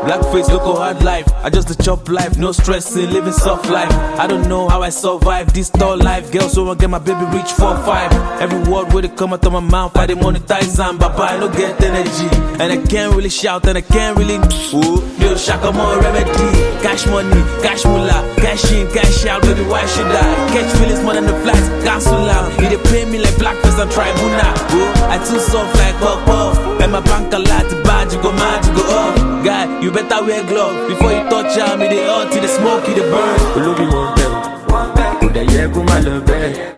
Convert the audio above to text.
Black face, local hard life. I just a chop life, no stressing, living soft life. I don't know how I survive this tall life. Girls so I get my baby reach 4-5. Every word where they come out of my mouth, I dey monetize and baba, I don't get energy. And I can't really shout and I can't really yo, shaka more remedy. Cash money, cash moolah, cash in, cash out, baby, why should I? Catch feelings more than the flights, cancel out. You dey pay me like blackface and tribunal. I too soft like pop puff. And my bank a lot, bad, you go mad, you go up. Guy, you better wear gloves before you touch out me, they hot till the smoke, you the burn. Olóbi wọn bẹ̀ o, kò dẹ̀ yẹ kó má lọ bẹ́ẹ̀.